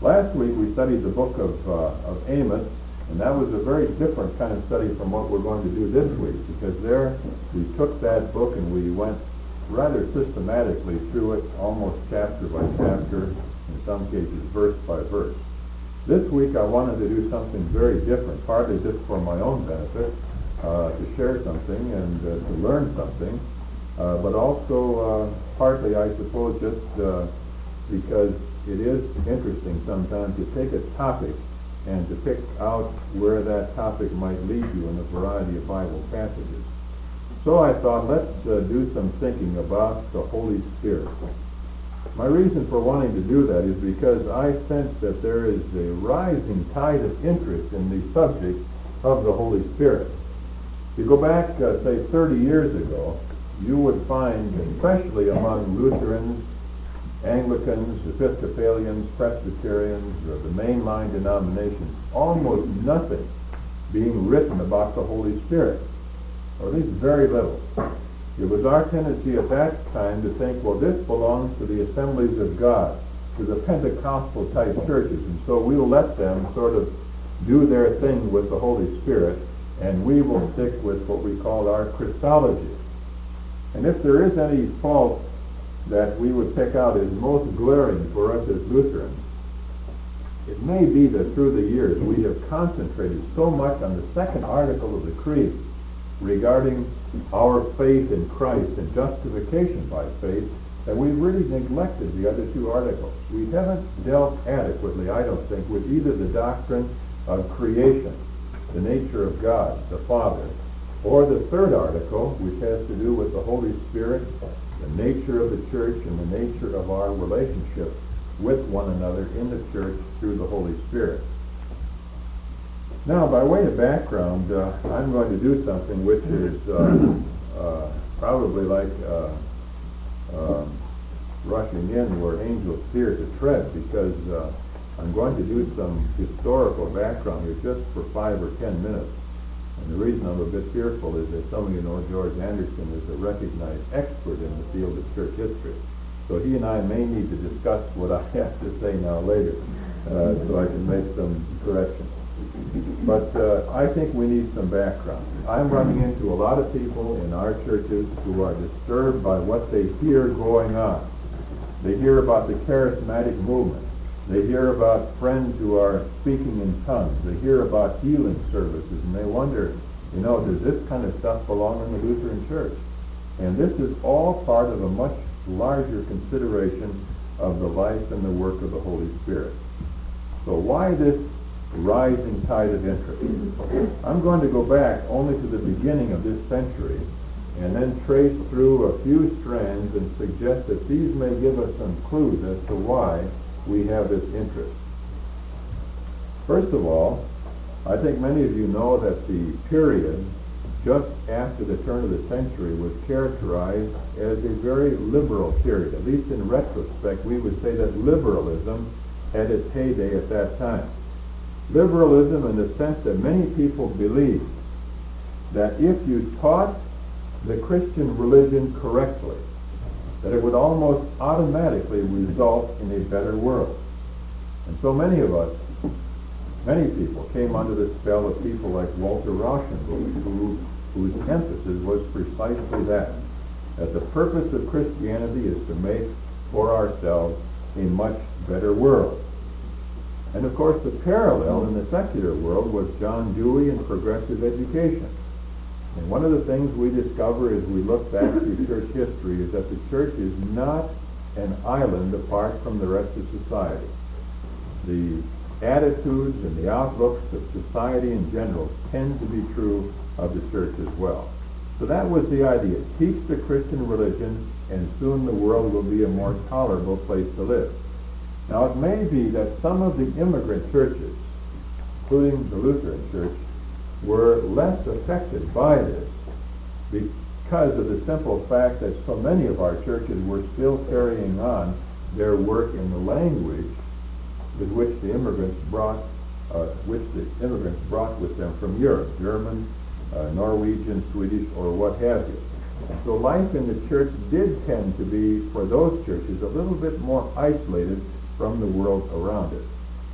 Last week we studied the book of Amos, and that was a very different kind of study from what we're going to do this week, because there we took that book and we went rather systematically through it, almost chapter by chapter, in some cases verse by verse. This week I wanted to do something very different, partly just for my own benefit, to share something and to learn something, but also partly, I suppose, just because it is interesting sometimes to take a topic and to pick out where that topic might lead you in a variety of Bible passages. So I thought, let's do some thinking about the Holy Spirit. My reason for wanting to do that is because I sense that there is a rising tide of interest in the subject of the Holy Spirit. If you go back, say, 30 years ago, you would find, especially among Lutherans, Anglicans, Episcopalians, Presbyterians, or the mainline denominations, almost nothing being written about the Holy Spirit, or at least very little. It was our tendency at that time to think, well, this belongs to the Assemblies of God, to the Pentecostal type churches, and so we'll let them sort of do their thing with the Holy Spirit, and we will stick with what we call our Christology. And if there is any fault that we would pick out as most glaring for us as Lutherans, it may be that through the years we have concentrated so much on the second article of the Creed regarding our faith in Christ and justification by faith that we've really neglected the other two articles. We haven't dealt adequately, I don't think, with either the doctrine of creation, the nature of God, the Father, or the third article, which has to do with the Holy Spirit, the nature of the church, and the nature of our relationship with one another in the church through the Holy Spirit. Now, by way of background, I'm going to do something which is probably like rushing in where angels fear to tread, because I'm going to do some historical background here just for 5 or 10 minutes. And the reason I'm a bit fearful is that some of you know George Anderson is a recognized expert in the field of church history. So he and I may need to discuss what I have to say now later, so I can make some corrections. But I think we need some background. I'm running into a lot of people in our churches who are disturbed by what they hear going on. They hear about the charismatic movement. They hear about friends who are speaking in tongues. They hear about healing services, and they wonder, does this kind of stuff belong in the Lutheran Church? And this is all part of a much larger consideration of the life and the work of the Holy Spirit. So why this rising tide of interest? I'm going to go back only to the beginning of this century and then trace through a few strands and suggest that these may give us some clues as to why we have this interest. First of all, I think many of you know that the period just after the turn of the century was characterized as a very liberal period. At least in retrospect, we would say that liberalism had its heyday at that time. Liberalism in the sense that many people believed that if you taught the Christian religion correctly, that it would almost automatically result in a better world. And so many of us, many people, came under the spell of people like Walter Rauschenbusch, whose emphasis was precisely that the purpose of Christianity is to make for ourselves a much better world. And of course the parallel in the secular world was John Dewey and progressive education. And one of the things we discover as we look back through church history is that the church is not an island apart from the rest of society. The attitudes and the outlooks of society in general tend to be true of the church as well. So that was the idea. Teach the Christian religion, and soon the world will be a more tolerable place to live. Now, it may be that some of the immigrant churches, including the Lutheran Church, were less affected by this because of the simple fact that so many of our churches were still carrying on their work in the language with which the immigrants brought with them from Europe, German, Norwegian, Swedish, or what have you. So life in the church did tend to be, for those churches, a little bit more isolated from the world around it.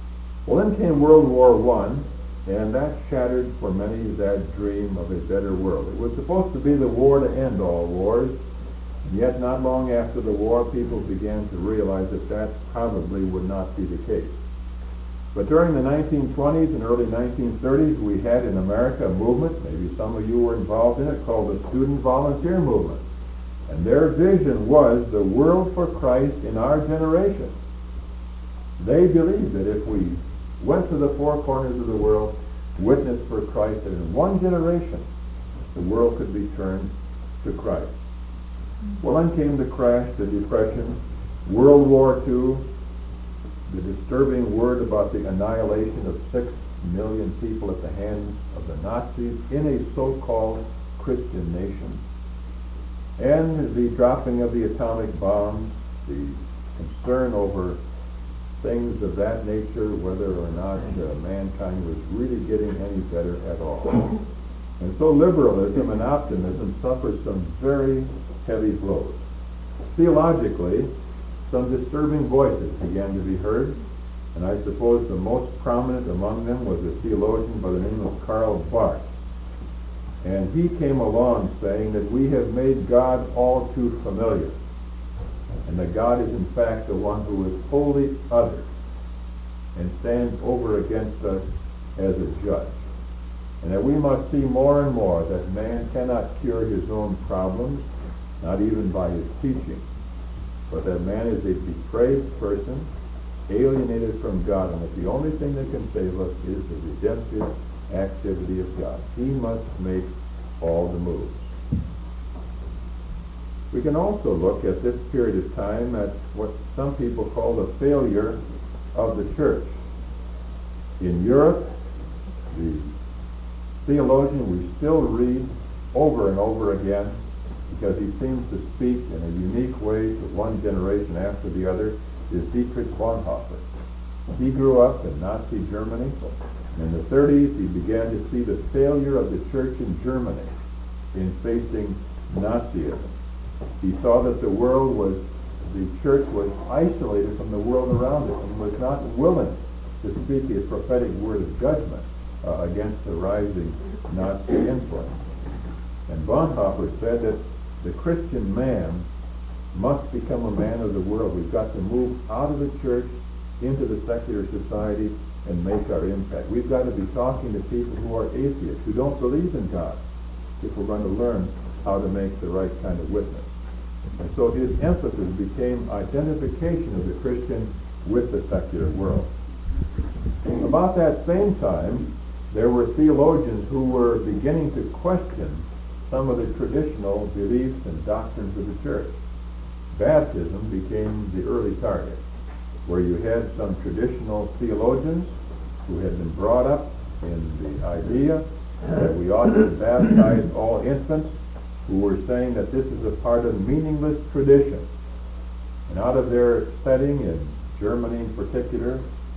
Well, then came World War I, and that shattered for many that dream of a better world. It was supposed to be the war to end all wars, and yet not long after the war, people began to realize that that probably would not be the case. But during the 1920s and early 1930s, we had in America a movement, maybe some of you were involved in it, called the Student Volunteer Movement. And their vision was the world for Christ in our generation. They believed that if we went to the four corners of the world, witnessed for Christ, that in one generation, the world could be turned to Christ. Well, then came the crash, the Depression, World War II, the disturbing word about the annihilation of 6 million people at the hands of the Nazis in a so-called Christian nation, and the dropping of the atomic bombs, the concern over things of that nature, whether or not mankind was really getting any better at all. And so liberalism and optimism suffered some very heavy blows. Theologically, some disturbing voices began to be heard, and I suppose the most prominent among them was a theologian by the name of Karl Barth. And he came along saying that we have made God all too familiar, and that God is in fact the one who is wholly other and stands over against us as a judge. And that we must see more and more that man cannot cure his own problems, not even by his teaching, but that man is a depraved person, alienated from God, and that the only thing that can save us is the redemptive activity of God. He must make all the moves. We can also look at this period of time at what some people call the failure of the church. In Europe, the theologian we still read over and over again, because he seems to speak in a unique way to one generation after the other, is Dietrich Bonhoeffer. He grew up in Nazi Germany. In the 30s, he began to see the failure of the church in Germany in facing Nazism. He saw that the church was isolated from the world around it and was not willing to speak a prophetic word of judgment against the rising Nazi influence. And Bonhoeffer said that the Christian man must become a man of the world. We've got to move out of the church into the secular society and make our impact. We've got to be talking to people who are atheists, who don't believe in God, if we're going to learn how to make the right kind of witness. And so his emphasis became identification of the Christian with the secular world. About that same time, there were theologians who were beginning to question some of the traditional beliefs and doctrines of the church. Baptism became the early target, where you had some traditional theologians who had been brought up in the idea that we ought to baptize all infants, who were saying that this is a part of meaningless tradition. And out of their setting in Germany in particular,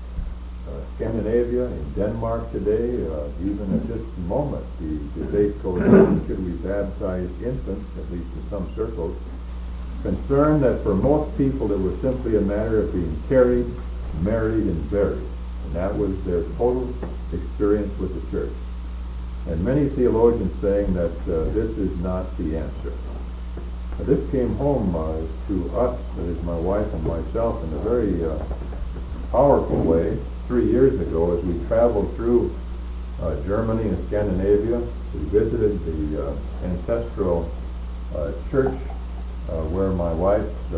Scandinavia, in Denmark today, even at this moment, the debate goes on, should we baptize infants, at least in some circles, concerned that for most people it was simply a matter of being carried, married, and buried. And that was their total experience with the church. And many theologians saying that this is not the answer. Now, this came home to us, that is my wife and myself, in a very powerful way 3 years ago as we traveled through Germany and Scandinavia. We visited the ancestral church where my wife's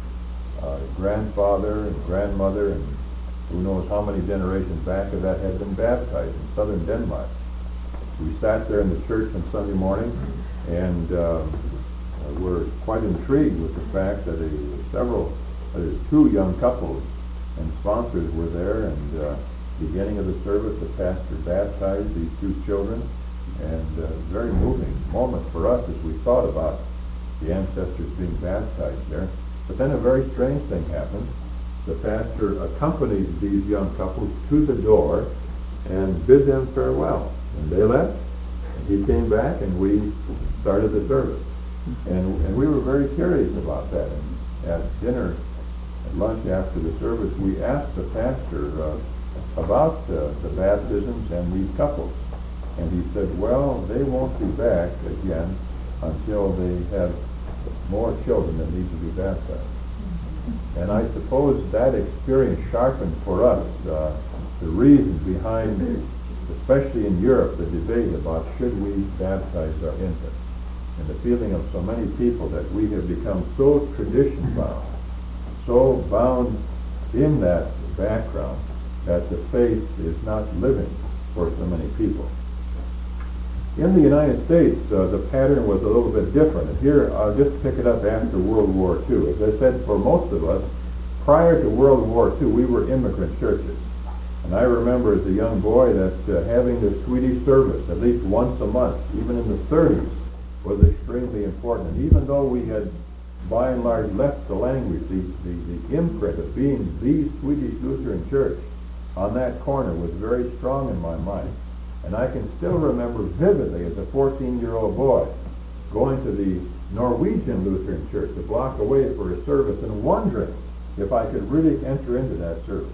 grandfather and grandmother and who knows how many generations back of that had been baptized in southern Denmark. We sat there in the church on Sunday morning and were quite intrigued with the fact that two young couples and sponsors were there, and beginning of the service, the pastor baptized these two children, and a very moving moment for us as we thought about the ancestors being baptized there. But then a very strange thing happened. The pastor accompanied these young couples to the door and bid them farewell. And they left, and he came back, and we started the service. And we were very curious about that. And at dinner, at lunch after the service, we asked the pastor, about the baptisms and these couples. And he said, well, they won't be back again until they have more children that need to be baptized. And I suppose that experience sharpened for us the reasons behind, especially in Europe, the debate about should we baptize our infants. And the feeling of so many people that we have become so tradition-bound, so bound in that background, that the faith is not living for so many people. In the United States, the pattern was a little bit different. And here, I'll just pick it up after World War II. As I said, for most of us, prior to World War II, we were immigrant churches. And I remember as a young boy that having the Swedish service at least once a month, even in the 30s, was extremely important. And even though we had, by and large, left the language, the imprint of being the Swedish Lutheran Church on that corner was very strong in my mind. And I can still remember vividly as a 14-year-old boy going to the Norwegian Lutheran Church a block away for a service and wondering if I could really enter into that service.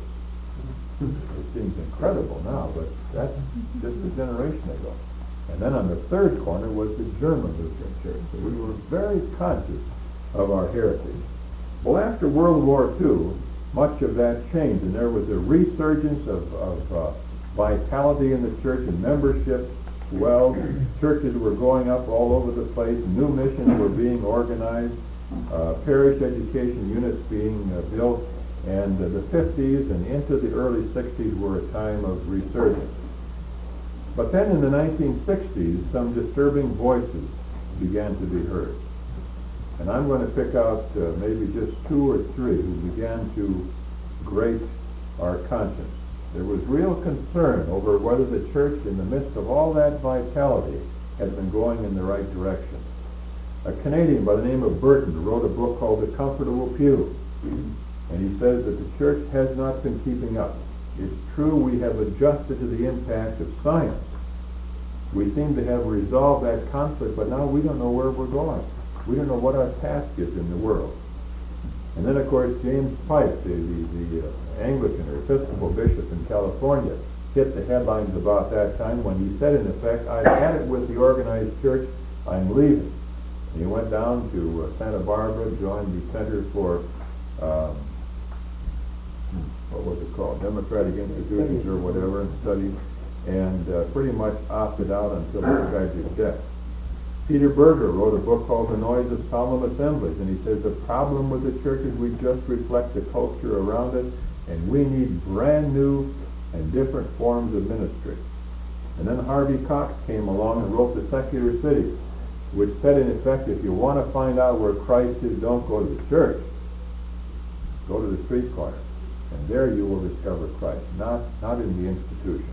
It seems incredible now, but that's just a generation ago. And then on the third corner was the German Lutheran Church. So we were very conscious of our heritage. Well, after World War II, much of that changed, and there was a resurgence of vitality in the church and membership. Well, churches were going up all over the place. New missions were being organized. Parish education units being built. And the 50s and into the early 60s were a time of resurgence. But then in the 1960s, some disturbing voices began to be heard. And I'm going to pick out maybe just two or three who began to grate our conscience. There was real concern over whether the church, in the midst of all that vitality, had been going in the right direction. A Canadian by the name of Burton wrote a book called The Comfortable Pew. And he says that the church has not been keeping up. It's true we have adjusted to the impact of science. We seem to have resolved that conflict, but now we don't know where we're going. We don't know what our task is in the world. And then, of course, James Pike, the Anglican or Episcopal bishop in California, hit the headlines about that time when he said, in effect, I've had it with the organized church, I'm leaving. And he went down to Santa Barbara, joined the Center for, what was it called, Democratic Institutions or whatever, and studied, and pretty much opted out until his tragic death. Peter Berger wrote a book called The Noise of Solemn Assemblies, and he says the problem with the church is we just reflect the culture around it, and we need brand new and different forms of ministry. And then Harvey Cox came along and wrote The Secular City, which said in effect, if you want to find out where Christ is, don't go to the church. Go to the street corner. And there you will discover Christ, not in the institution.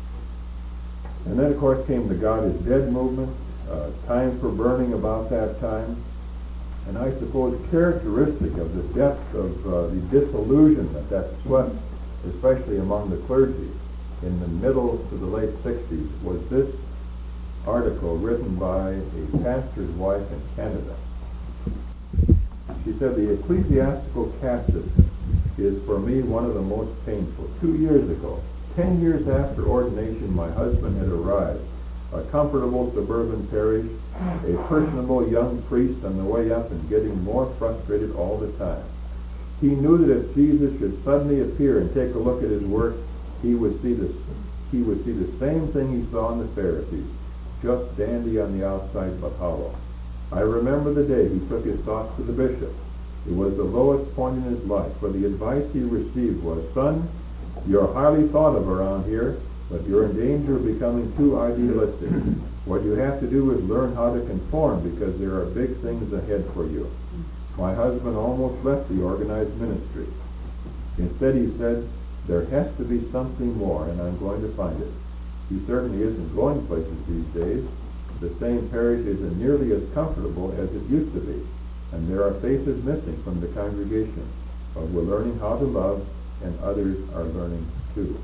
And then, of course, came the God is Dead movement, Time for Burning about that time. And I suppose characteristic of the depth of the disillusionment that swept, especially among the clergy, in the middle to the late 60s, was this article written by a pastor's wife in Canada. She said, the ecclesiastical caste system is for me one of the most painful. 2 years ago, 10 years after ordination, my husband had arrived. A comfortable suburban parish, a personable young priest on the way up and getting more frustrated all the time. He knew that if Jesus should suddenly appear and take a look at his work, he would see the same thing he saw in the Pharisees, just dandy on the outside but hollow. I remember the day he took his thoughts to the bishop. It was the lowest point in his life, for the advice he received was, son, you're highly thought of around here, but you're in danger of becoming too idealistic. What you have to do is learn how to conform, because there are big things ahead for you. My husband almost left the organized ministry. Instead, he said, there has to be something more, and I'm going to find it. He certainly isn't going places these days. The same parish isn't nearly as comfortable as it used to be, and there are faces missing from the congregation. But we're learning how to love, and others are learning too.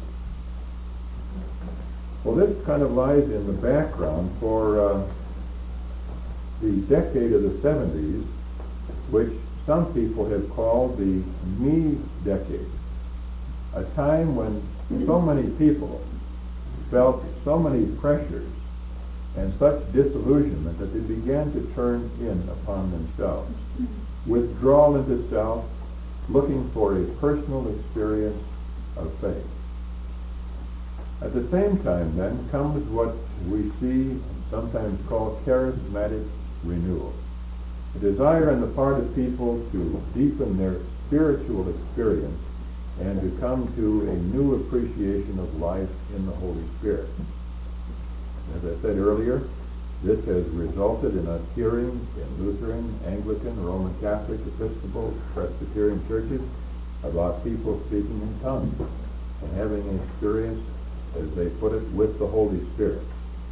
Well, this kind of lies in the background for the decade of the 70s, which some people have called the me decade, a time when so many people felt so many pressures and such disillusionment that they began to turn in upon themselves. Withdrawal into self, looking for a personal experience of faith. At the same time, then, comes what we see and sometimes call charismatic renewal. A desire on the part of people to deepen their spiritual experience and to come to a new appreciation of life in the Holy Spirit. As I said earlier, this has resulted in us hearing in Lutheran, Anglican, Roman Catholic, Episcopal, Presbyterian churches about people speaking in tongues and having an experience, as they put it, with the Holy Spirit.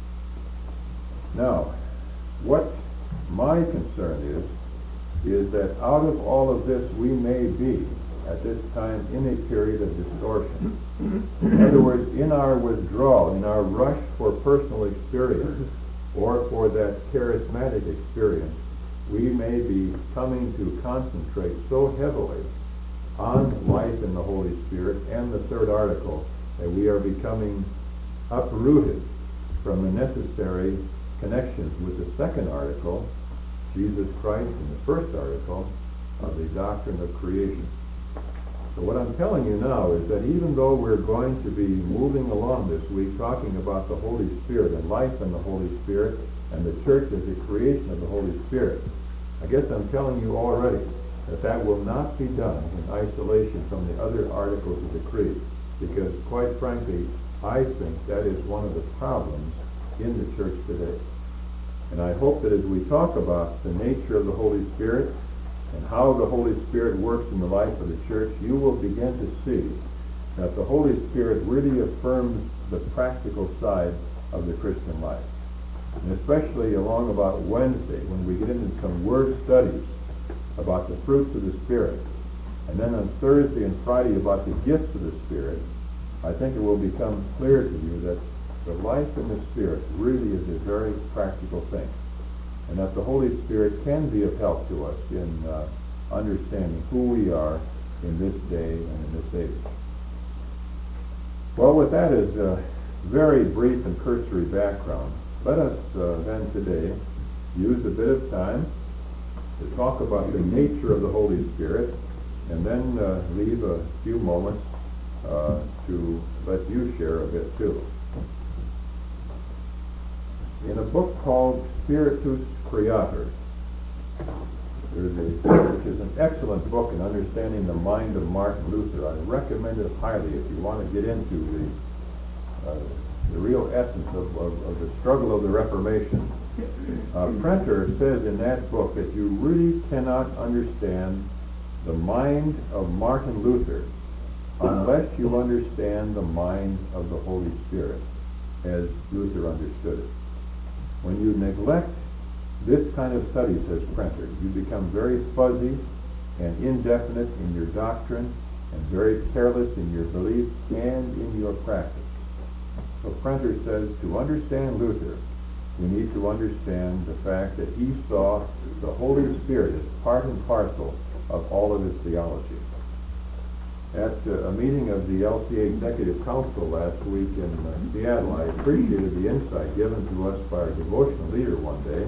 Now, what my concern is that out of all of this we may be at this time in a period of distortion. In other words, in our withdrawal, in our rush for personal experience or for that charismatic experience, we may be coming to concentrate so heavily on life in the Holy Spirit and the third article that we are becoming uprooted from the necessary connections with the second article, Jesus Christ, and the first article of the doctrine of creation. So what I'm telling you now is that even though we're going to be moving along this week talking about the Holy Spirit and life in the Holy Spirit and the church as a creation of the Holy Spirit, I guess I'm telling you already that that will not be done in isolation from the other articles of the Creed, because quite frankly, I think that is one of the problems in the church today. And I hope that as we talk about the nature of the Holy Spirit and how the Holy Spirit works in the life of the church, you will begin to see that the Holy Spirit really affirms the practical side of the Christian life. And especially along about Wednesday, when we get into some word studies about the fruits of the Spirit, and then on Thursday and Friday about the gifts of the Spirit, I think it will become clear to you that the life in the Spirit really is a very practical thing, and that the Holy Spirit can be of help to us in understanding who we are in this day and in this age. Well, with that as a very brief and cursory background, let us then today use a bit of time to talk about the nature of the Holy Spirit, and then leave a few moments to let you share a bit too. In a book called Spiritus Creator, which is an excellent book in understanding the mind of Martin Luther. I recommend it highly if you want to get into the real essence of the struggle of the Reformation. Prenter says in that book that you really cannot understand the mind of Martin Luther unless you understand the mind of the Holy Spirit as Luther understood it. When you neglect this kind of study, says Prenter, you become very fuzzy and indefinite in your doctrine and very careless in your belief and in your practice. So Prenter says to understand Luther, we need to understand the fact that he saw the Holy Spirit as part and parcel of all of his theology. At a meeting of the LCA Executive Council last week in Seattle, I appreciated the insight given to us by our devotional leader one day,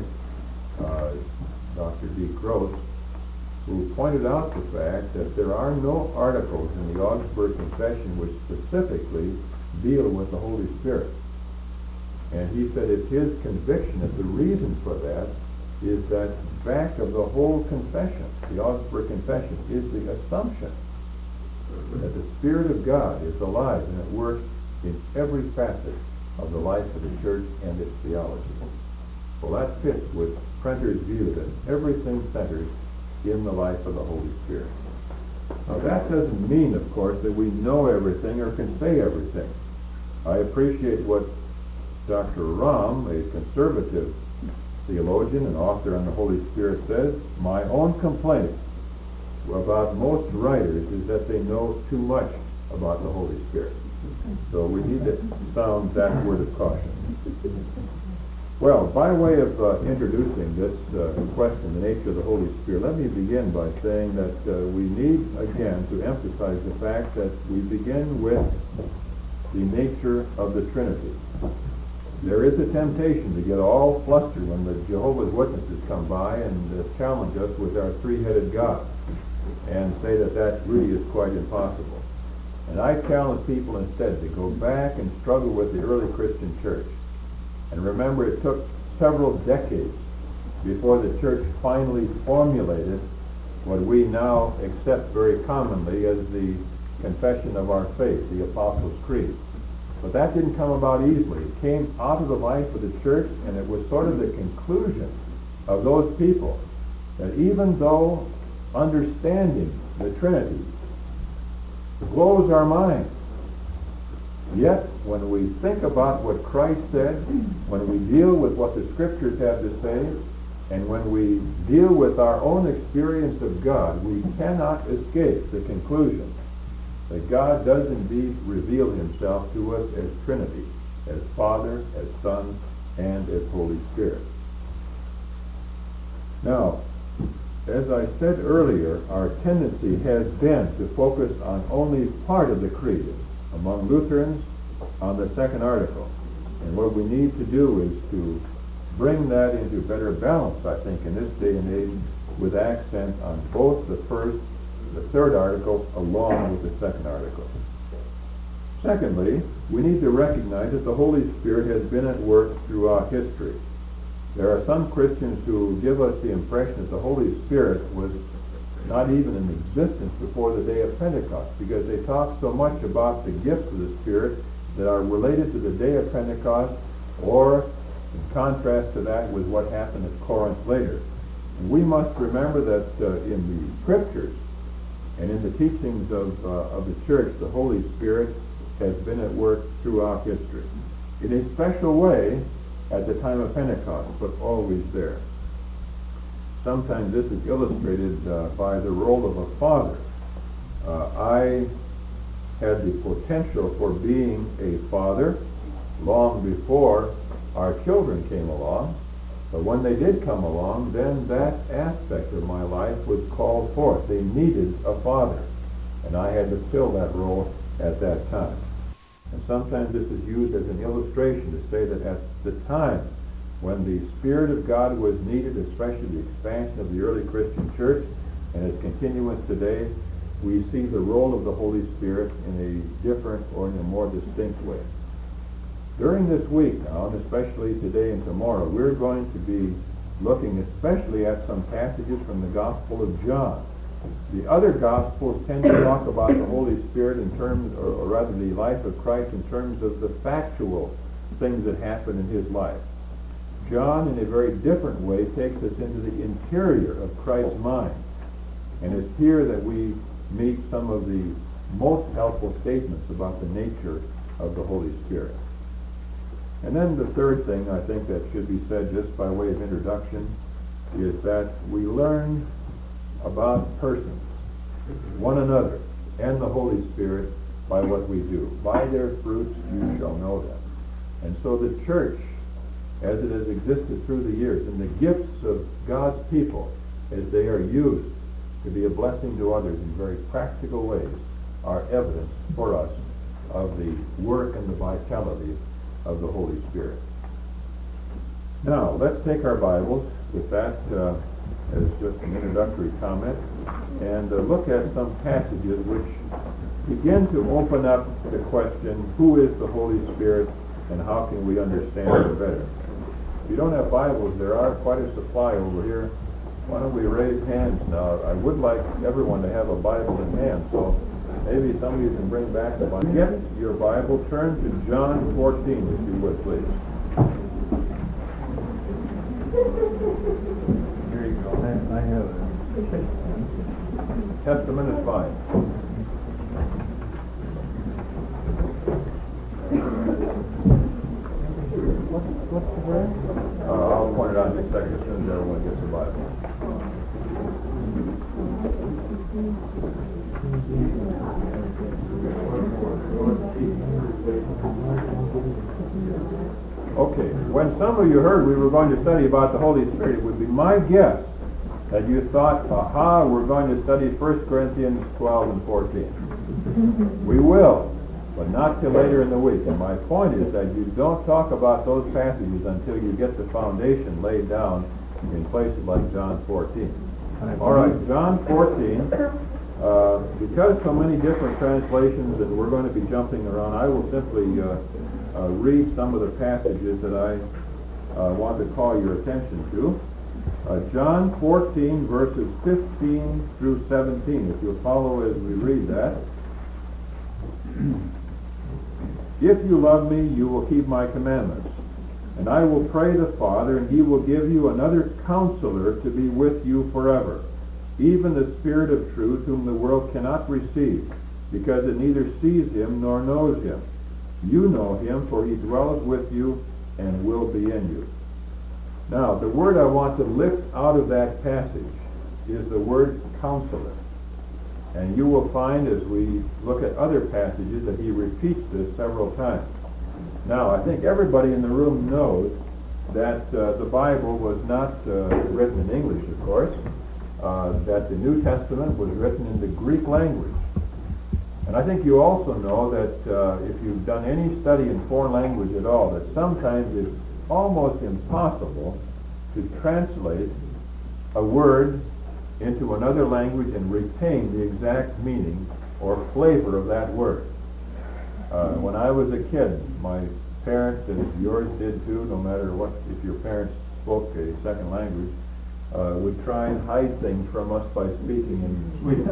Dr. D. Gross, who pointed out the fact that there are no articles in the Augsburg Confession which specifically deal with the Holy Spirit. And he said it's his conviction that the reason for that is that back of the whole confession, the Augsburg Confession, is the assumption that the Spirit of God is alive and at work in every facet of the life of the church and its theology. Well, that fits with Prenter's view that everything centers in the life of the Holy Spirit. Now, that doesn't mean, of course, that we know everything or can say everything. I appreciate what Dr. Rahm, a conservative theologian and author on the Holy Spirit, says. My own complaint about most writers is that they know too much about the Holy Spirit. So we need to sound that word of caution. Well, by way of introducing this question, the nature of the Holy Spirit, let me begin by saying that we need, again, to emphasize the fact that we begin with the nature of the Trinity. There is a temptation to get all flustered when the Jehovah's Witnesses come by and challenge us with our three-headed God and say that that really is quite impossible. And I challenge people instead to go back and struggle with the early Christian church. And remember, it took several decades before the church finally formulated what we now accept very commonly as the confession of our faith, the Apostles' Creed. But that didn't come about easily. It came out of the life of the church, and it was sort of the conclusion of those people that even though understanding the Trinity blows our mind, yet when we think about what Christ said, when we deal with what the Scriptures have to say, and when we deal with our own experience of God, we cannot escape the conclusion that God does indeed reveal himself to us as Trinity, as Father, as Son, and as Holy Spirit. Now, as I said earlier, our tendency has been to focus on only part of the creed. Among Lutherans, on the second article. And what we need to do is to bring that into better balance, I think, in this day and age, with accent on both the first, the third article, along with the second article. Secondly, we need to recognize that the Holy Spirit has been at work throughout history. There are some Christians who give us the impression that the Holy Spirit was not even in existence before the day of Pentecost, because they talk so much about the gifts of the Spirit that are related to the day of Pentecost, or in contrast to that with what happened at Corinth later. And we must remember that in the Scriptures and in the teachings of the church, the Holy Spirit has been at work throughout history. In a special way at the time of Pentecost, but always there. Sometimes this is illustrated by the role of a father. I had the potential for being a father long before our children came along, but when they did come along, then that aspect of my life was called forth. They needed a father, and I had to fill that role at that time. And sometimes this is used as an illustration to say that at the time when the Spirit of God was needed, especially the expansion of the early Christian church and its continuance today, we see the role of the Holy Spirit in a different or in a more distinct way. During this week now, and especially today and tomorrow, we're going to be looking especially at some passages from the Gospel of John. The other Gospels tend to talk about the Holy Spirit in terms, or rather the life of Christ in terms of the factual things that happen in his life. John, in a very different way, takes us into the interior of Christ's mind. And it's here that we meet some of the most helpful statements about the nature of the Holy Spirit. And then the third thing I think that should be said just by way of introduction is that we learn about persons, one another, and the Holy Spirit by what we do. By their fruits you shall know them. And so the church, as it has existed through the years, and the gifts of God's people as they are used to be a blessing to others in very practical ways, are evidence for us of the work and the vitality of the Holy Spirit. Now, let's take our Bibles with that as just an introductory comment and look at some passages which begin to open up the question, who is the Holy Spirit and how can we understand it better? If you don't have Bibles, there are quite a supply over here. Why don't we raise hands now? I would like everyone to have a Bible in hand, so maybe some of you can bring back the Bible. Get your Bible, turn to John 14, if you would, please. Here you go. I have it. Testament is fine. What's the verse? I'll point it out in a second as soon as everyone gets a Bible. Okay, when some of you heard we were going to study about the Holy Spirit, it would be my guess that you thought, aha, we're going to study 1 Corinthians 12 and 14. We will, but but not till later in the week. And my point is that you don't talk about those passages until you get the foundation laid down in places like John 14. All right, John 14. Because so many different translations and we're going to be jumping around, I will simply read some of the passages that I want to call your attention to. John 14, verses 15 through 17. If you'll follow as we read that. If you love me, you will keep my commandments. And I will pray the Father, and he will give you another counselor to be with you forever, even the Spirit of truth, whom the world cannot receive, because it neither sees him nor knows him. You know him, for he dwells with you and will be in you. Now, the word I want to lift out of that passage is the word counselor. And you will find as we look at other passages that he repeats this several times. Now, I think everybody in the room knows that the Bible was not written in English, of course, that the New Testament was written in the Greek language. And I think you also know that if you've done any study in foreign language at all, that sometimes it's almost impossible to translate a word into another language and retain the exact meaning or flavor of that word. When I was a kid, my parents, and yours did too, no matter what, if your parents spoke a second language, would try and hide things from us by speaking in Swedish.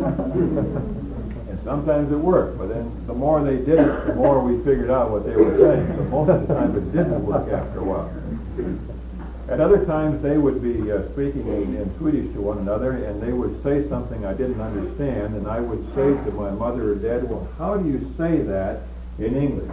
And sometimes it worked, but then the more they did it, the more we figured out what they were saying. So most of the time it didn't work after a while. At other times they would be speaking in Swedish to one another, and they would say something I didn't understand, and I would say to my mother or dad, well, how do you say that in English?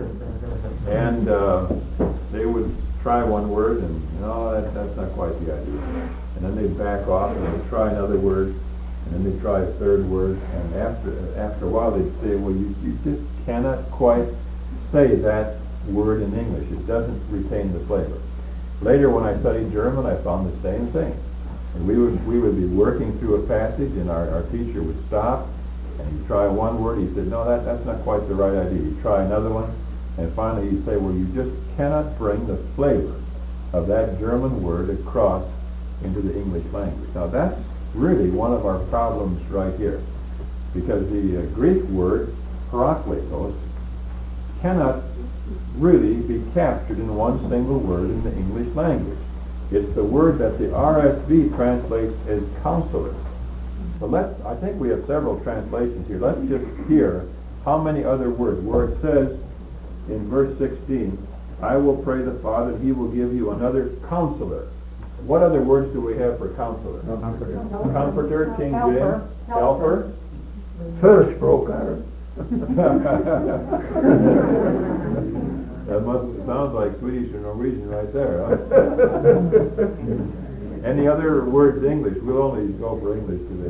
And they would try one word, and no, that's not quite the idea. And then they'd back off, and they'd try another word, and then they'd try a third word, and after a while they'd say, well, you just cannot quite say that word in English. It doesn't retain the flavor. Later, when I studied German, I found the same thing. And we would be working through a passage, and our teacher would stop, and he'd try one word. He said, no, that's not quite the right idea. He'd try another one, and finally he'd say, well, you just cannot bring the flavor of that German word across into the English language. Now, that's really one of our problems right here, because the Greek word parakletos cannot really be captured in one single word in the English language. It's the word that the RSV translates as counselor. So I think we have several translations here. Let's just hear how many other words, where it says in verse 16, I will pray the Father, he will give you another counselor. What other words do we have for counselor? Comforter, King James, helper, Förespråkare. That sounds like Swedish or Norwegian right there, huh? Any other words in English? We'll only go for English today.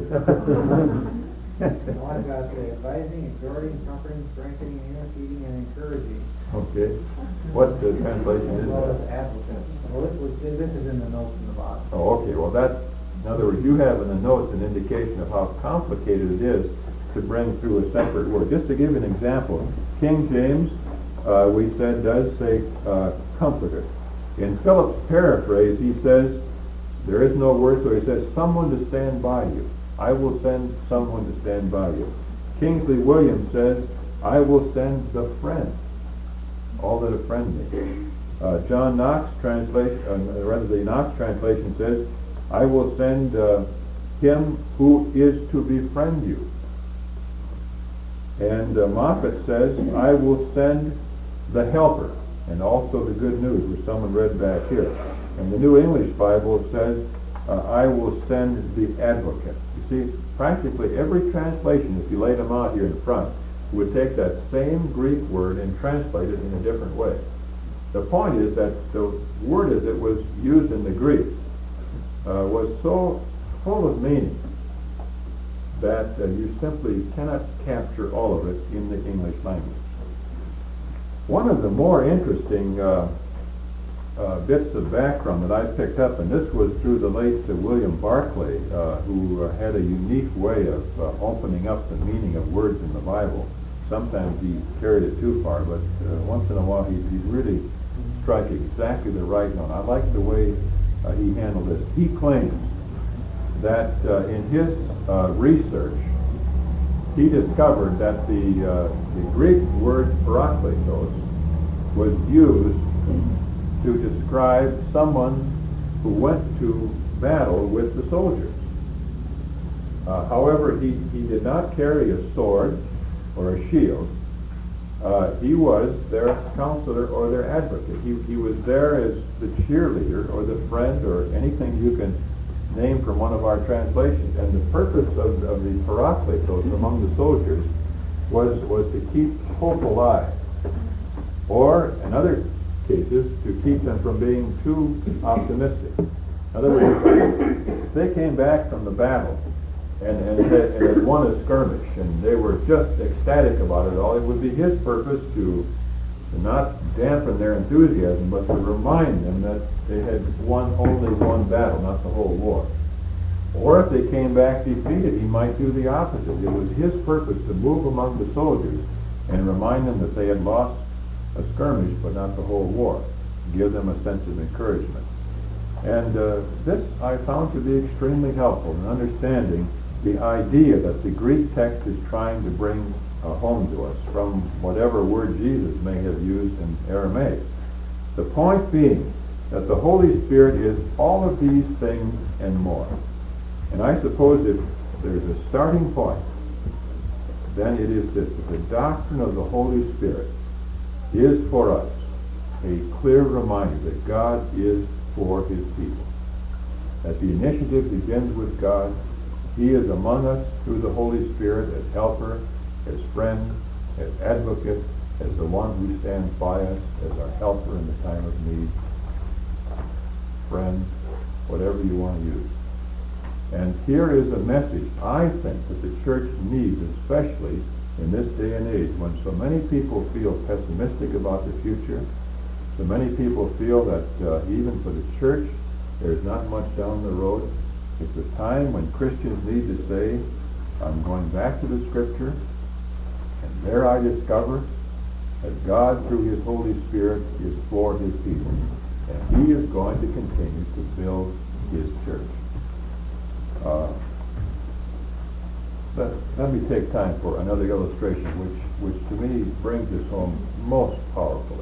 I've got advising, exhorting, comforting, strengthening, interceding, and encouraging. Okay. What translation is Well, that? as advocate. Well, this is in the notes in the bottom. Oh, okay. Well, in other words, you have in the notes an indication of how complicated it is to bring through a separate word. Just to give an example, King James, we said, does say comforter. In Philip's paraphrase, he says, there is no word, so he says, someone to stand by you. I will send someone to stand by you. Kingsley Williams says, I will send the friend. All that a friend means. John Knox translation, the Knox translation says, I will send him who is to befriend you. And Moffat says, I will send the helper, and also the good news, which someone read back here. And the New English Bible says, I will send the advocate. You see, practically every translation, if you laid them out here in front, would take that same Greek word and translate it in a different way. The point is that the word as it was used in the Greek was so full of meaning that you simply cannot capture all of it in the English language. One of the more interesting bits of background that I picked up, and this was through the late William Barclay, who had a unique way of opening up the meaning of words in the Bible. sometimes he carried it too far, but once in a while he'd really strike exactly the right note. I like the way he handled this. He claims that in his research, he discovered that the Greek word parakletos was used to describe someone who went to battle with the soldiers. However, he did not carry a sword or a shield. He was their counselor or their advocate. He was there as the cheerleader or the friend or anything you can name from one of our translations. And the purpose of the parakletos among the soldiers was to keep hope alive. Or, in other cases, to keep them from being too optimistic. In other words, if they came back from the battle and had won a skirmish and they were just ecstatic about it all, it would be his purpose to not dampen their enthusiasm, but to remind them that they had won only one battle, not the whole war. Or if they came back defeated, he might do the opposite. It was his purpose to move among the soldiers and remind them that they had lost a skirmish, but not the whole war. Give them a sense of encouragement. And this I found to be extremely helpful in understanding the idea that the Greek text is trying to bring home to us from whatever word Jesus may have used in Aramaic. The point being that the Holy Spirit is all of these things and more. And I suppose if there's a starting point, then it is this: that the doctrine of the Holy Spirit is for us a clear reminder that God is for his people. That the initiative begins with God. He is among us through the Holy Spirit as helper, as friend, as advocate, as the one who stands by us, as our helper in the time of need, friend, whatever you want to use. And here is a message I think that the church needs, especially in this day and age when so many people feel pessimistic about the future. So many people feel that even for the church, there's not much down the road. It's a time when Christians need to say, I'm going back to the Scripture, and there I discover that God, through his Holy Spirit, is for his people. And he is going to continue to build his church. Let me take time for another illustration which to me brings this home most powerfully.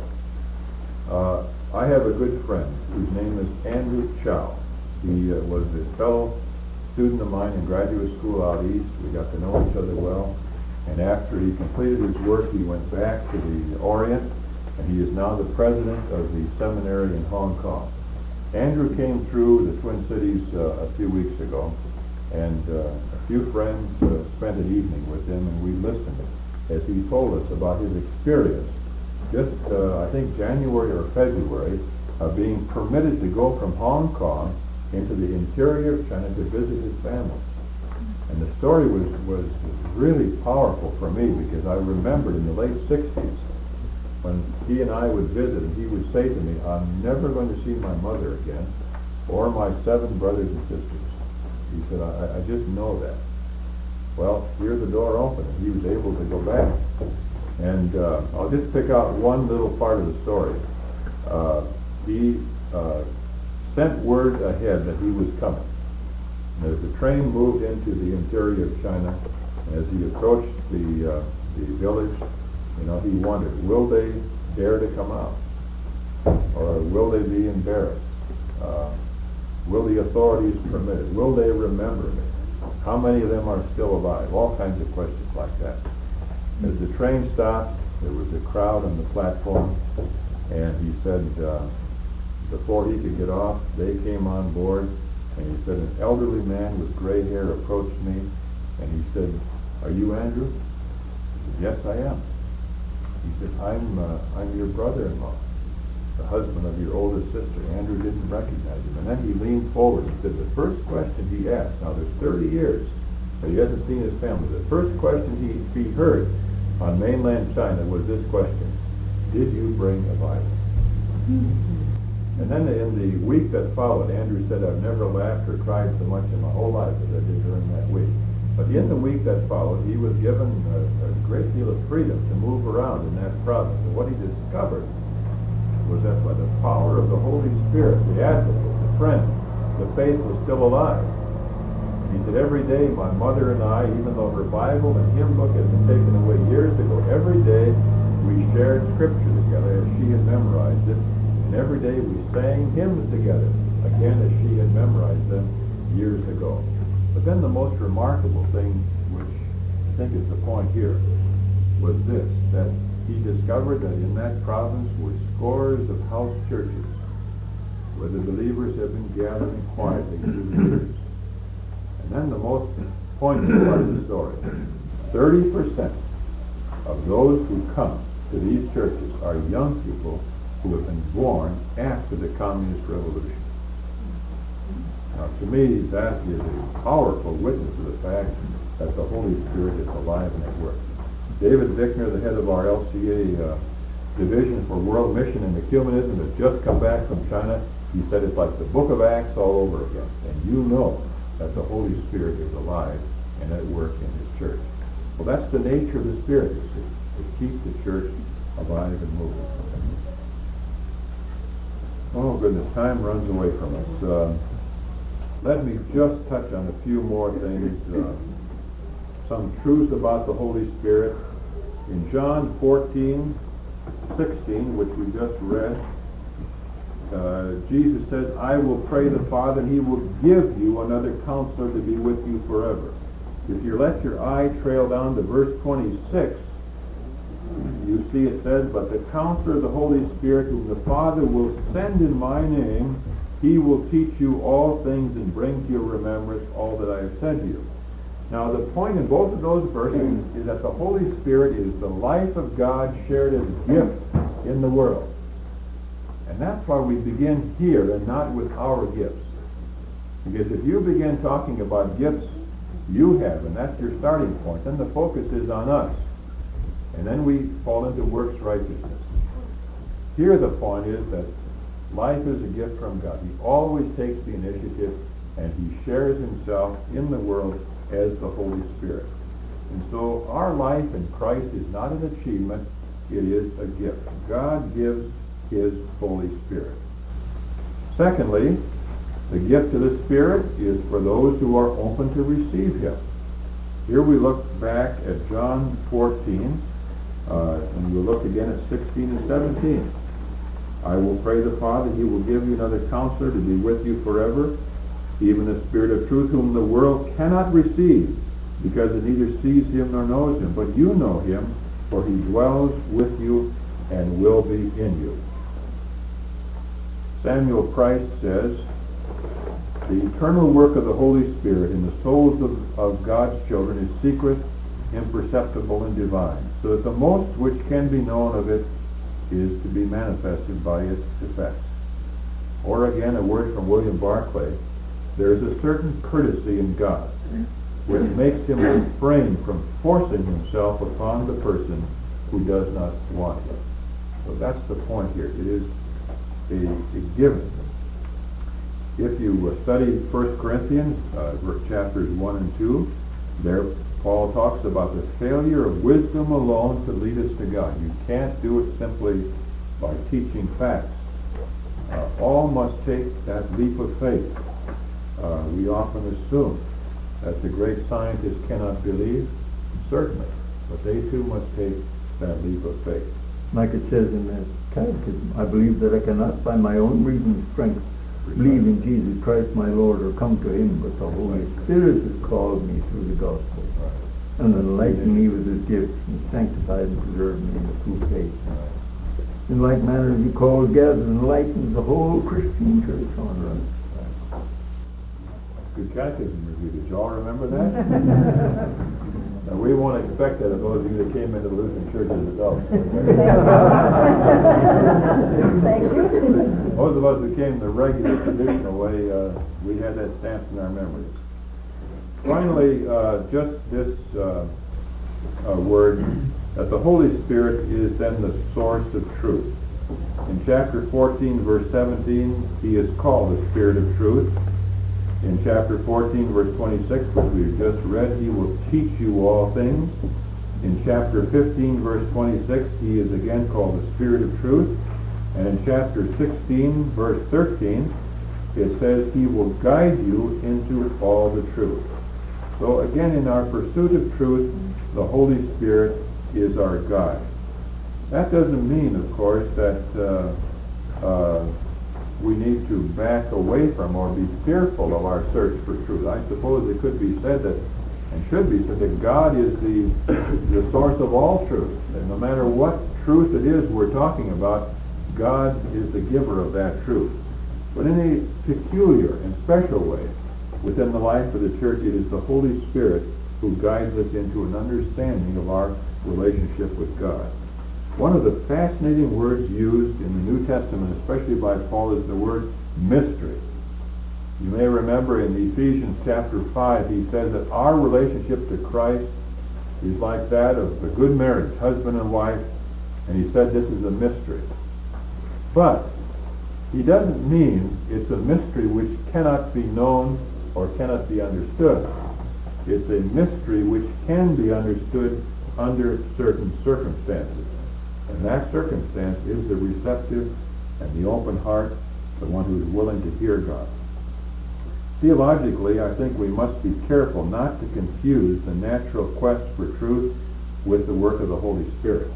I have a good friend whose name is Andrew Chow. He was a fellow student of mine in graduate school out east. We got to know each other well. And after he completed his work, he went back to the Orient, and he is now the president of the seminary in Hong Kong. Andrew came through the Twin Cities a few weeks ago, and a few friends spent an evening with him, and we listened as he told us about his experience just, I think, January or February, of being permitted to go from Hong Kong into the interior of China to visit his family. And the story was really powerful for me, because I remembered in the late 60s when he and I would visit, and he would say to me, I'm never going to see my mother again, or my 7 brothers and sisters. He said, I just know that. Well, here the door opened, and he was able to go back. And I'll just pick out one little part of the story. He sent word ahead that he was coming. And as the train moved into the interior of China, as he approached the village, he wondered, will they dare to come out? Or will they be embarrassed? Will the authorities permit it? Will they remember me? How many of them are still alive? All kinds of questions like that. As the train stopped, there was a crowd on the platform, and he said, before he could get off, they came on board, and he said, an elderly man with gray hair approached me, and he said, are you Andrew? I said, yes, I am. He said, I'm your brother-in-law, the husband of your oldest sister. Andrew didn't recognize him. And then he leaned forward and said, the first question he asked, now there's 30 years that he hasn't seen his family, the first question he heard on mainland China was this question: did you bring a Bible? And then in the week that followed, Andrew said, I've never laughed or cried so much in my whole life as I did during that week. But in the week that followed, he was given a great deal of freedom to move around in that province. And what he discovered was that by the power of the Holy Spirit, the advocate, the friend, the faith was still alive. He said, every day my mother and I, even though her Bible and hymn book had been taken away years ago, every day we shared Scripture together as she had memorized it. And every day we sang hymns together, again as she had memorized them years ago. But then the most remarkable thing, which I think is the point here, was this, that he discovered that in that province were scores of house churches where the believers have been gathering quietly through the years. And then the most poignant part of the story, 30% of those who come to these churches are young people who have been born after the Communist Revolution. Now, to me, that is a powerful witness to the fact that the Holy Spirit is alive and at work. David Dickner, the head of our LCA Division for World Mission and Ecumenism, has just come back from China. He said it's like the book of Acts all over again. And you know that the Holy Spirit is alive and at work in His church. Well, that's the nature of the Spirit, you see, to keep the church alive and moving. Oh, goodness, time runs away from us. Let me just touch on a few more things. Some truths about the Holy Spirit. In John 14:16, which we just read, Jesus says, I will pray the Father, and He will give you another counselor to be with you forever. If you let your eye trail down to verse 26, you see it says, but the counselor, the Holy Spirit, whom the Father will send in my name, He will teach you all things and bring to your remembrance all that I have said to you. Now, the point in both of those verses is that the Holy Spirit is the life of God shared as a gift in the world. And that's why we begin here and not with our gifts. Because if you begin talking about gifts you have, and that's your starting point, then the focus is on us. And then we fall into works righteousness. Here the point is that life is a gift from God. He always takes the initiative, and He shares Himself in the world as the Holy Spirit. And so our life in Christ is not an achievement, it is a gift. God gives His Holy Spirit. Secondly, the gift of the Spirit is for those who are open to receive Him. Here we look back at John 14, and we'll look again at 16 and 17. I will pray the Father, He will give you another counselor to be with you forever, even the Spirit of truth, whom the world cannot receive, because it neither sees Him nor knows Him. But you know Him, for He dwells with you and will be in you. Samuel Price says, the eternal work of the Holy Spirit in the souls of God's children is secret, imperceptible, and divine, so that the most which can be known of it is to be manifested by its effects. Or again, a word from William Barclay, there is a certain courtesy in God which makes Him refrain from forcing Himself upon the person who does not want Him. So that's the point here. It is a given. If you study 1 Corinthians, chapters 1 and 2, there Paul talks about the failure of wisdom alone to lead us to God. You can't do it simply by teaching facts. All must take that leap of faith. We often assume that the great scientists cannot believe, certainly, but they too must take that leap of faith. Like it says in the Catechism, I believe that I cannot by my own reason and strength believe in Jesus Christ my Lord or come to Him, but the Holy Spirit has called me through the gospel and enlightened me with His gifts and sanctified and preserved me in the true faith. In like manner as He calls, gathers, and enlightens the whole Christian church on earth. Good catechism review. Did you all remember that? Now, we won't expect that of those of you that came into the Lutheran Church as adults. Thank you. Most of us who came the regular, traditional way, we had that stamped in our memories. Finally, just this word, that the Holy Spirit is then the source of truth. In chapter 14, verse 17, He is called the Spirit of truth. In chapter 14, verse 26, which we've just read, he will teach you all things. In chapter 15, verse 26, he is again called the Spirit of Truth. And in chapter 16, verse 13, it says he will guide you into all the truth. So again, in our pursuit of truth, the Holy Spirit is our guide. That doesn't mean, of course, that we need to back away from or be fearful of our search for truth. I suppose it could be said that, and should be said, that God is the source of all truth. And no matter what truth it is we're talking about, God is the giver of that truth. But in a peculiar and special way, within the life of the church, it is the Holy Spirit who guides us into an understanding of our relationship with God. One of the fascinating words used in the New Testament, especially by Paul, is the word mystery. You may remember in Ephesians chapter 5, he says that our relationship to Christ is like that of a good marriage, husband and wife, and he said this is a mystery. But he doesn't mean it's a mystery which cannot be known or cannot be understood. It's a mystery which can be understood under certain circumstances. And that circumstance is the receptive and the open heart, the one who is willing to hear God. Theologically, I think we must be careful not to confuse the natural quest for truth with the work of the Holy Spirit.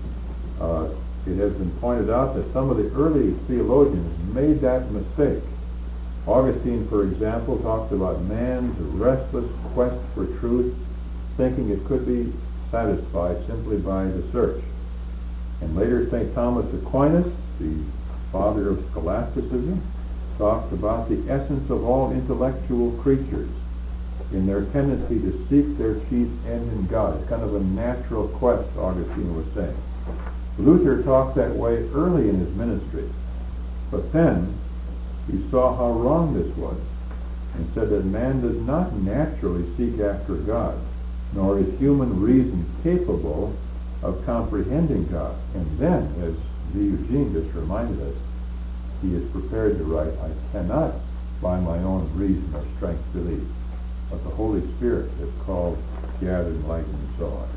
It has been pointed out that some of the early theologians made that mistake. Augustine, for example, talked about man's restless quest for truth, thinking it could be satisfied simply by the search. And later, St. Thomas Aquinas, the father of scholasticism, talked about the essence of all intellectual creatures in their tendency to seek their chief end in God. It's kind of a natural quest, Augustine was saying. Luther talked that way early in his ministry, but then he saw how wrong this was and said that man does not naturally seek after God, nor is human reason capable of comprehending God. And then, as D. Eugene just reminded us, he is prepared to write, I cannot by my own reason or strength believe, but the Holy Spirit has called, gathered, enlightened, and so on.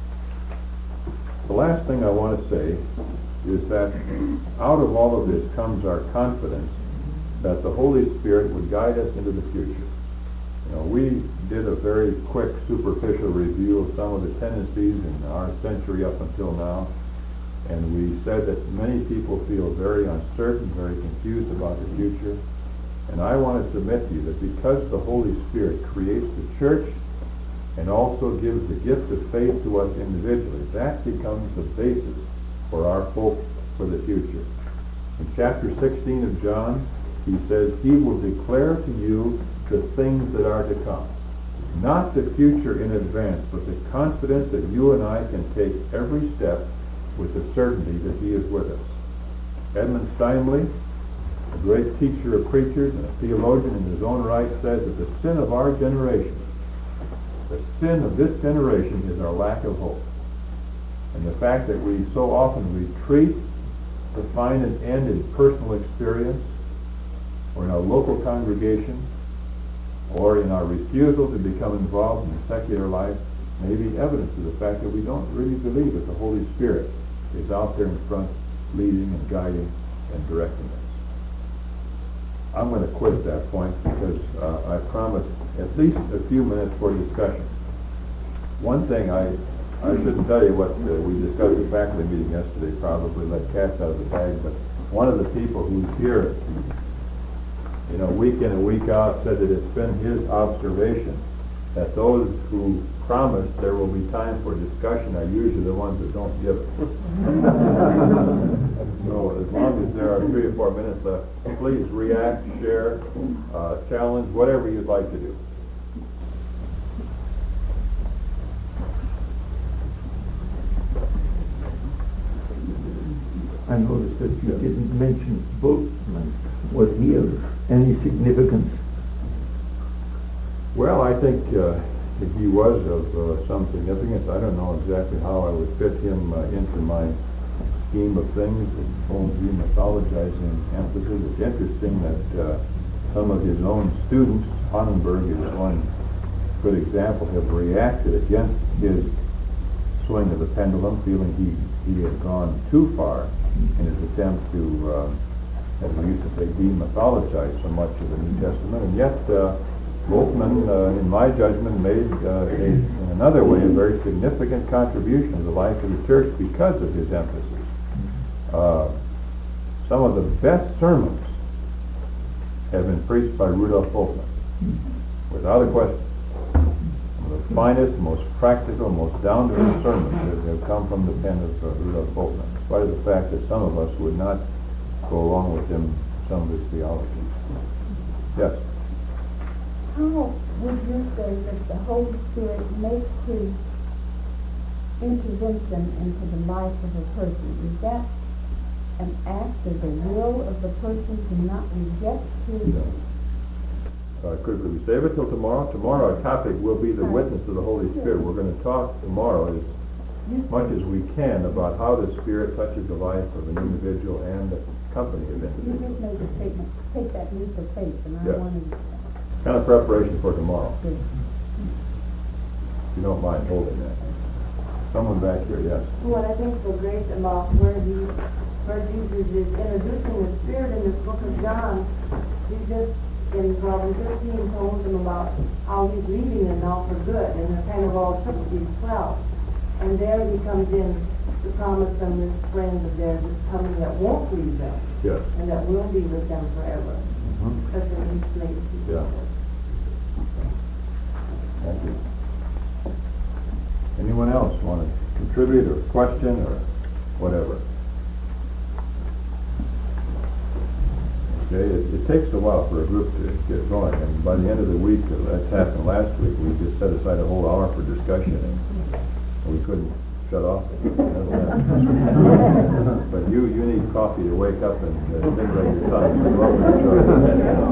The last thing I want to say is that out of all of this comes our confidence that the Holy Spirit would guide us into the future. You know, we did a very quick, superficial review of some of the tendencies in our century up until now, and we said that many people feel very uncertain, very confused about the future. And I want to submit to you that because the Holy Spirit creates the church and also gives the gift of faith to us individually, that becomes the basis for our hope for the future. In chapter 16 of John, he says, he will declare to you the things that are to come. Not the future in advance, but the confidence that you and I can take every step with the certainty that he is with us. Edmund Steinley, a great teacher of preachers and a theologian in his own right, says that the sin of our generation, the sin of this generation, is our lack of hope. And the fact that we so often retreat to find an end in personal experience, or in our local congregation, or in our refusal to become involved in secular life, may be evidence of the fact that we don't really believe that the Holy Spirit is out there in front, leading and guiding and directing us. I'm going to quit at that point because I promised at least a few minutes for discussion. One thing I shouldn't tell you what we discussed at the faculty meeting yesterday, probably let cats out of the bag, but one of the people who's here, you know, week in and week out, said that it's been his observation that those who promise there will be time for discussion are usually the ones that don't give it. So as long as there are 3 or 4 minutes left, please react, share, challenge, whatever you'd like to do. I noticed that you didn't mention Bultmann. Was he of any significance? Well, I think he was of some significance. I don't know exactly how I would fit him into my scheme of things. It won't be mythologizing emphasis. It's interesting that some of his own students, Honnenberg is one good example, have reacted against his swing of the pendulum, feeling he had gone too far in his attempt to, as we used to say, demythologize so much of the New Testament. And yet, Wolfman, in my judgment, made, in another way, a very significant contribution to the life of the church because of his emphasis. Some of the best sermons have been preached by Rudolf Wolfman, without a question. Some of the finest, most practical, most down-to-earth sermons that have come from the pen of Rudolf Wolfman, in spite of the fact that some of us would not go along with him in some of his theology. Yes? How would you say that the Holy Spirit makes his intervention into the life of a person? Is that an act of the will of the person to not reject his... No. Could we save it till tomorrow? Tomorrow our topic will be the witness of the Holy Spirit. We're going to talk tomorrow as much as we can about how the Spirit touches the life of an individual and the company of You just individuals. made the statement, take that leap of faith, and I Yes. wanted to... Kind of preparation for tomorrow. Good. If you don't mind holding that. Someone back here, yes. What I think so great about where Jesus is introducing the Spirit in this book of John, he just in 12 and 13 told them about how he's leaving them now for good, and they're kind of all shook with these 12. And there he comes in to promise them this friend of theirs is coming that won't leave them, Yes. and that will be with them forever. That's what he explains to Yeah. people. Thank you. Anyone else want to contribute or question or whatever? Okay, it takes a while for a group to get going, and by the end of the week, that's happened last week, we just set aside a whole hour for discussion, and we couldn't shut off. But you need coffee to wake up and stimulate your tongue. So welcome to